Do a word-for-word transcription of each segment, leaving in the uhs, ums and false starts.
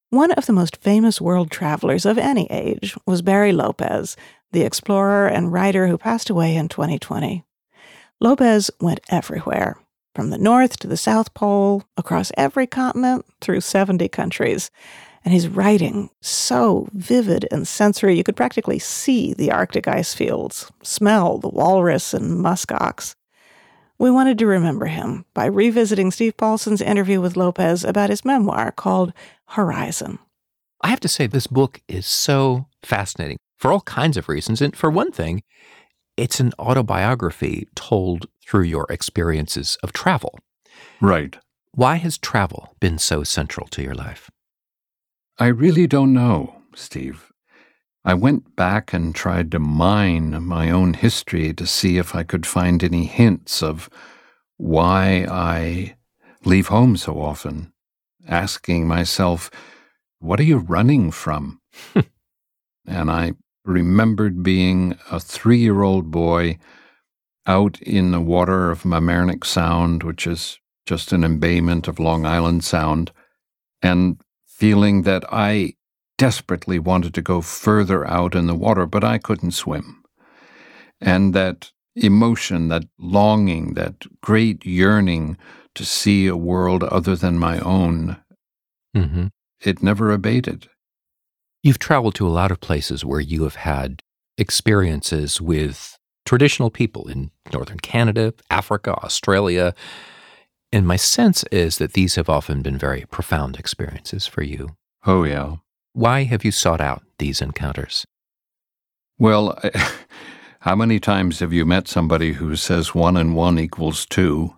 One of the most famous world travelers of any age was Barry Lopez, the explorer and writer who passed away in twenty twenty. Lopez went everywhere, from the North to the South Pole, across every continent, through seventy countries. And his writing, so vivid and sensory, you could practically see the Arctic ice fields, smell the walrus and muskox. We wanted to remember him by revisiting Steve Paulson's interview with Lopez about his memoir called Horizon. I have to say, this book is so fascinating for all kinds of reasons. And for one thing, it's an autobiography told through your experiences of travel. Right. Why has travel been so central to your life? I really don't know, Steve. I went back and tried to mine my own history to see if I could find any hints of why I leave home so often, asking myself, what are you running from? And I remembered being a three-year-old boy out in the water of Mamaroneck Sound, which is just an embayment of Long Island Sound, and feeling that I desperately wanted to go further out in the water, but I couldn't swim. And that emotion, that longing, that great yearning to see a world other than my own, Mm-hmm. it never abated. You've traveled to a lot of places where you have had experiences with traditional people in northern Canada, Africa, Australia. And my sense is that these have often been very profound experiences for you. Oh, yeah. Why have you sought out these encounters? Well, how many times have you met somebody who says one and one equals two?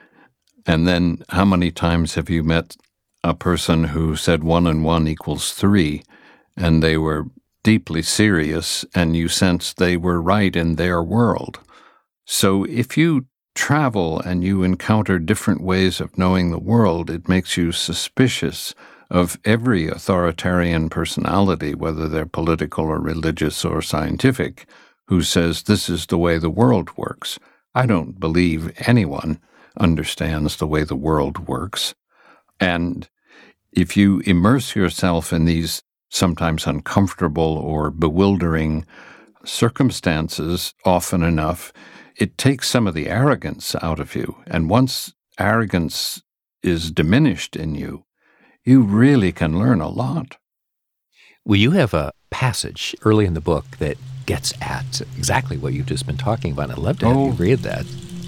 And then how many times have you met a person who said one and one equals three, and they were deeply serious, and you sensed they were right in their world? So if you travel and you encounter different ways of knowing the world, it makes you suspicious of every authoritarian personality, whether they're political or religious or scientific, who says this is the way the world works. I don't believe anyone understands the way the world works. And if you immerse yourself in these sometimes uncomfortable or bewildering circumstances often enough, it takes some of the arrogance out of you. And once arrogance is diminished in you, you really can learn a lot. Well, you have a passage early in the book that gets at exactly what you've just been talking about. I'd love to have Oh. you read that.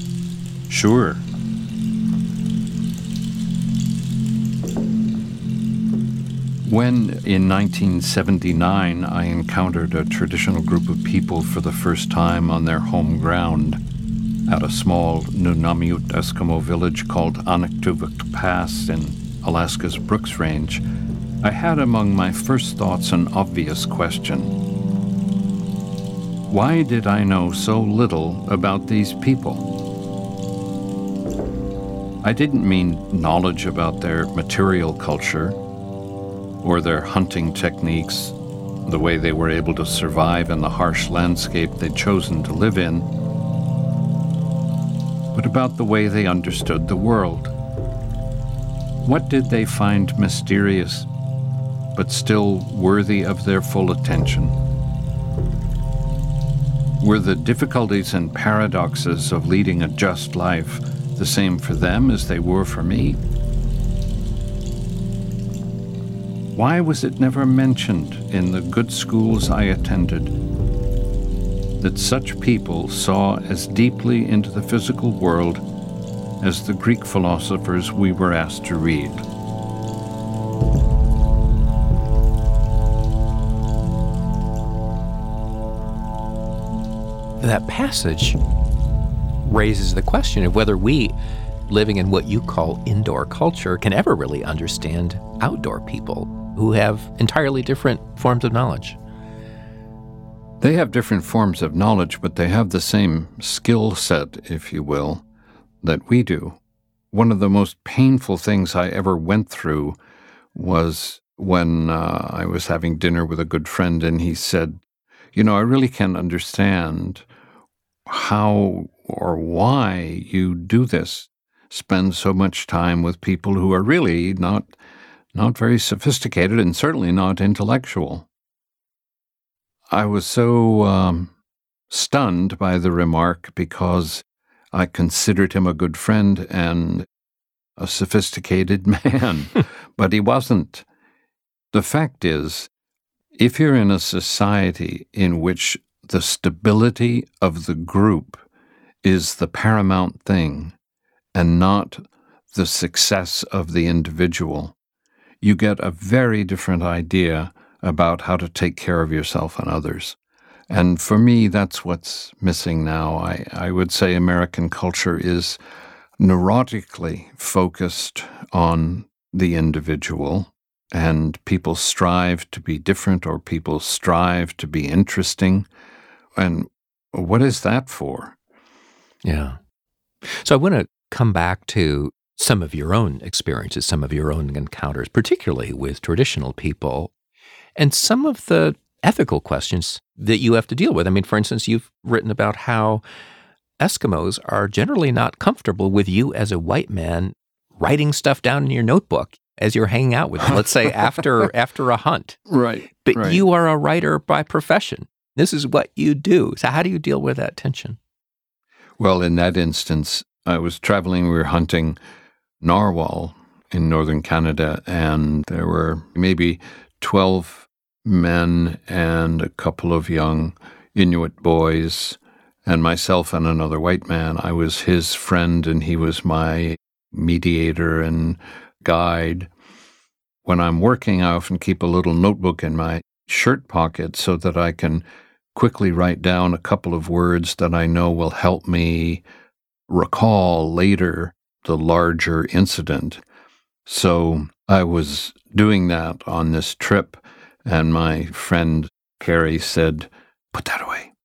Sure. When, in nineteen seventy-nine, I encountered a traditional group of people for the first time on their home ground at a small Nunavut Eskimo village called Anaktuvuk Pass in Alaska's Brooks Range, I had among my first thoughts an obvious question. Why did I know so little about these people? I didn't mean knowledge about their material culture or their hunting techniques, the way they were able to survive in the harsh landscape they'd chosen to live in, but about the way they understood the world. What did they find mysterious, but still worthy of their full attention? Were the difficulties and paradoxes of leading a just life the same for them as they were for me? Why was it never mentioned in the good schools I attended that such people saw as deeply into the physical world as the Greek philosophers we were asked to read? That passage raises the question of whether we, living in what you call indoor culture, can ever really understand outdoor people who have entirely different forms of knowledge. They have different forms of knowledge, but they have the same skill set, if you will, that we do. One of the most painful things I ever went through was when uh, I was having dinner with a good friend, and he said, you know, I really can't understand how or why you do this, spend so much time with people who are really not not very sophisticated and certainly not intellectual. I was so um, stunned by the remark because I considered him a good friend and a sophisticated man, but he wasn't. The fact is, if you're in a society in which the stability of the group is the paramount thing and not the success of the individual, you get a very different idea about how to take care of yourself and others. And for me, that's what's missing now. I, I would say American culture is neurotically focused on the individual, and people strive to be different or people strive to be interesting. And what is that for? Yeah. So I want to come back to some of your own experiences, some of your own encounters, particularly with traditional people, and some of the ethical questions that you have to deal with. I mean, for instance, you've written about how Eskimos are generally not comfortable with you as a white man writing stuff down in your notebook as you're hanging out with them, let's say after after a hunt. Right. But right. you are a writer by profession. This is what you do. So how do you deal with that tension? Well, in that instance, I was traveling, we were hunting narwhal in northern Canada, and there were maybe twelve men and a couple of young Inuit boys, and myself and another white man. I was his friend, and he was my mediator and guide. When I'm working, I often keep a little notebook in my shirt pocket so that I can quickly write down a couple of words that I know will help me recall later the larger incident. So I was doing that on this trip, and my friend Carrie said, "Put that away."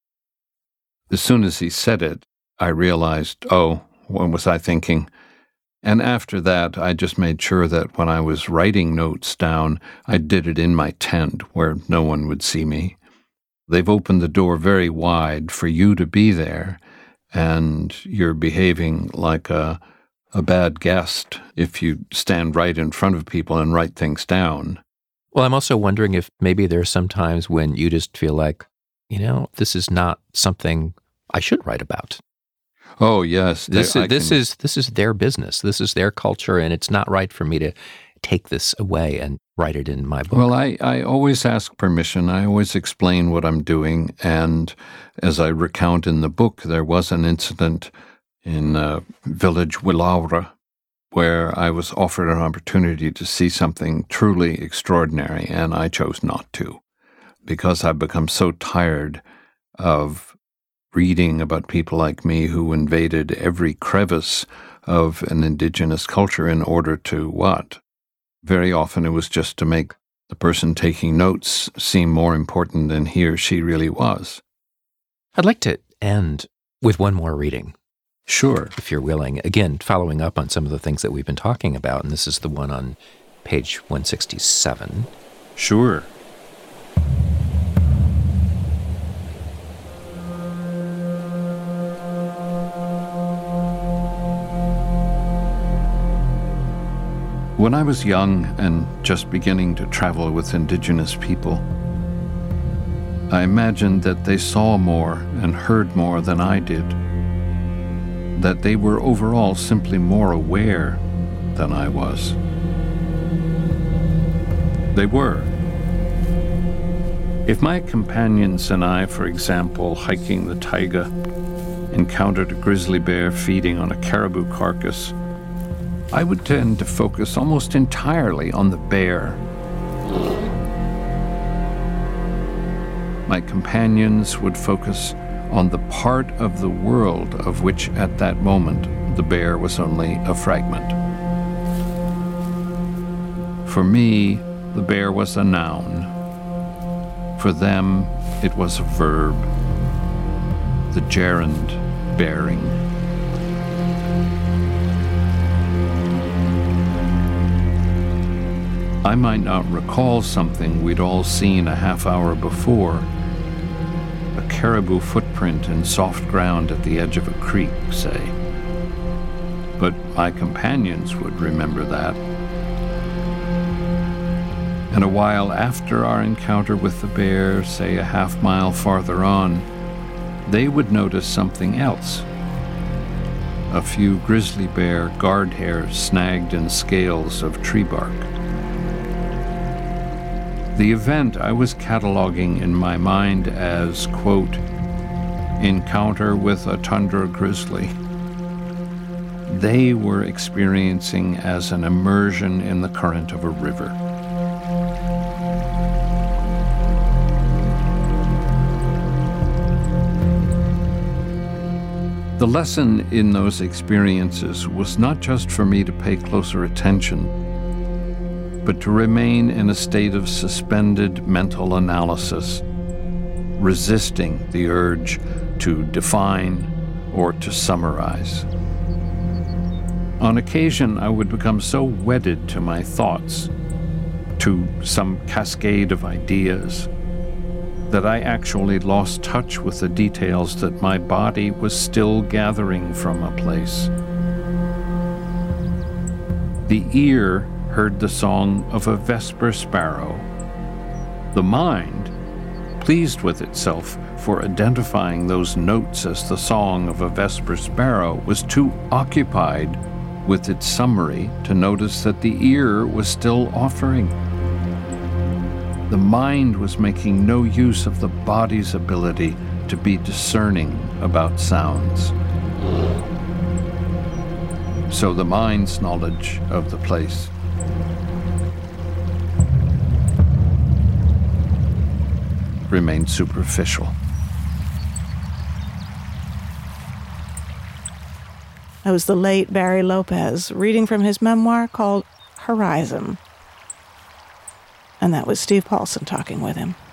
As soon as he said it, I realized, oh, what was I thinking? And after that, I just made sure that when I was writing notes down, I did it in my tent where no one would see me. They've opened the door very wide for you to be there, and you're behaving like a, a bad guest if you stand right in front of people and write things down. Well, I'm also wondering if maybe there are some times when you just feel like, you know, this is not something I should write about. Oh, yes. This they, is this can, is this is their business. This is their culture, and it's not right for me to take this away and write it in my book. Well, I, I always ask permission. I always explain what I'm doing. And as I recount in the book, there was an incident in uh, village Willaura where I was offered an opportunity to see something truly extraordinary, and I chose not to because I've become so tired of reading about people like me who invaded every crevice of an indigenous culture in order to what? Very often it was just to make the person taking notes seem more important than he or she really was. I'd like to end with one more reading. Sure. If you're willing. Again, following up on some of the things that we've been talking about, and this is the one on page one sixty-seven. Sure. When I was young and just beginning to travel with indigenous people, I imagined that they saw more and heard more than I did, that they were overall simply more aware than I was. They were. If my companions and I, for example, hiking the taiga, encountered a grizzly bear feeding on a caribou carcass, I would tend to focus almost entirely on the bear. My companions would focus on the part of the world of which at that moment the bear was only a fragment. For me, the bear was a noun. For them, it was a verb, the gerund bearing. I might not recall something we'd all seen a half hour before, a caribou footprint in soft ground at the edge of a creek, say. But my companions would remember that. And a while after our encounter with the bear, say a half mile farther on, they would notice something else. A few grizzly bear guard hairs snagged in scales of tree bark. The event I was cataloging in my mind as, quote, encounter with a tundra grizzly, they were experiencing as an immersion in the current of a river. The lesson in those experiences was not just for me to pay closer attention, but to remain in a state of suspended mental analysis, resisting the urge to define or to summarize. On occasion, I would become so wedded to my thoughts, to some cascade of ideas, that I actually lost touch with the details that my body was still gathering from a place. The ear heard the song of a vesper sparrow. The mind, pleased with itself for identifying those notes as the song of a vesper sparrow, was too occupied with its summary to notice that the ear was still offering. The mind was making no use of the body's ability to be discerning about sounds. So the mind's knowledge of the place remained superficial. That was the late Barry Lopez reading from his memoir called Horizon. And that was Steve Paulson talking with him.